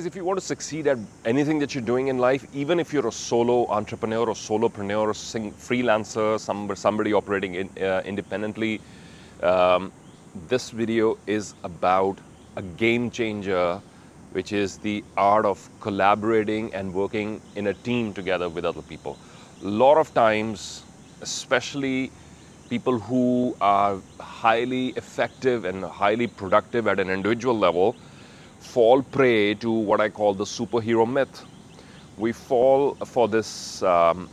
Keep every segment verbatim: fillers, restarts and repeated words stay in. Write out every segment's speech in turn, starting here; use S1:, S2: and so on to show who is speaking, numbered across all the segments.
S1: guys, if you want to succeed at anything that you're doing in life, even if you're a solo entrepreneur or solopreneur or sing, freelancer, some, somebody operating in, uh, independently, um, this video is about a game changer, which is the art of collaborating and working in a team together with other people. A lot of times, especially people who are highly effective and highly productive at an individual level, fall prey to what I call the superhero myth. We fall for this um,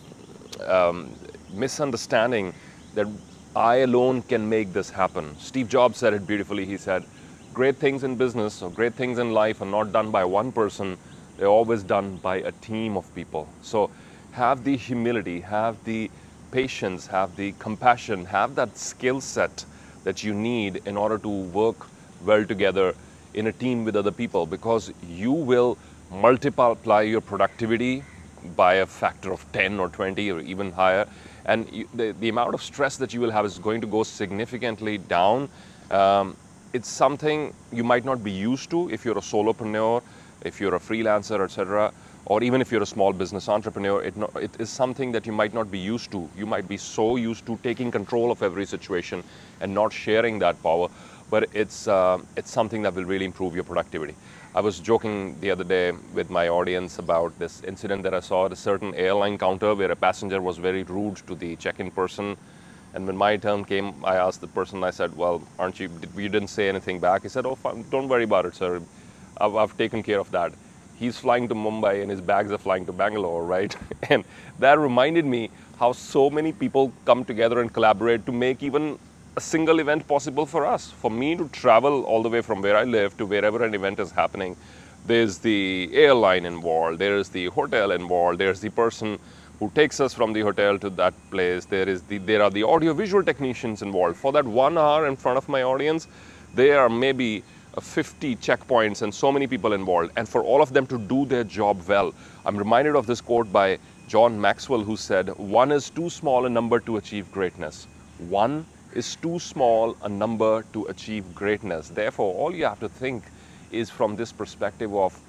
S1: um, misunderstanding that I alone can make this happen. Steve Jobs said it beautifully. He said, great things in business or great things in life are not done by one person. They're always done by a team of people. So have the humility, have the patience, have the compassion, have that skill set that you need in order to work well together in a team with other people, because you will multiply your productivity by a factor of ten or twenty or even higher, and you, the, the amount of stress that you will have is going to go significantly down. Um, it's something you might not be used to if you're a solopreneur, if you're a freelancer, et cetera, or even if you're a small business entrepreneur. It, no, it is something that you might not be used to. You might be so used to taking control of every situation and not sharing that power, but it's, uh, it's something that will really improve your productivity. I was joking the other day with my audience about this incident that I saw at a certain airline counter where a passenger was very rude to the check-in person. And when my turn came, I asked the person, I said, well, aren't you, you didn't say anything back? He said, oh, fine, don't worry about it, sir. I've, I've taken care of that. He's flying to Mumbai and his bags are flying to Bangalore, right? And that reminded me how so many people come together and collaborate to make even a single event possible for us. For me to travel all the way from where I live to wherever an event is happening, there's the airline involved, there's the hotel involved, there's the person who takes us from the hotel to that place, there is the there are the audio-visual technicians involved. For that one hour in front of my audience, there are maybe fifty checkpoints and so many people involved. And for all of them to do their job well, I'm reminded of this quote by John Maxwell, who said, one is too small a number to achieve greatness. One is too small a number to achieve greatness. Therefore, all you have to think is from this perspective of,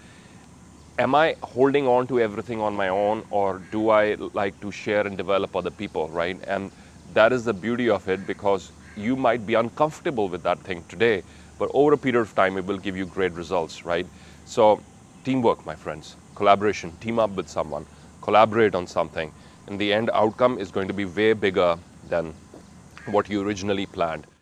S1: am I holding on to everything on my own, or do I like to share and develop other people, right? And that is the beauty of it, because you might be uncomfortable with that thing today, but over a period of time, it will give you great results, right? So teamwork, my friends, collaboration, team up with someone, collaborate on something. And the end outcome is going to be way bigger than what you originally planned.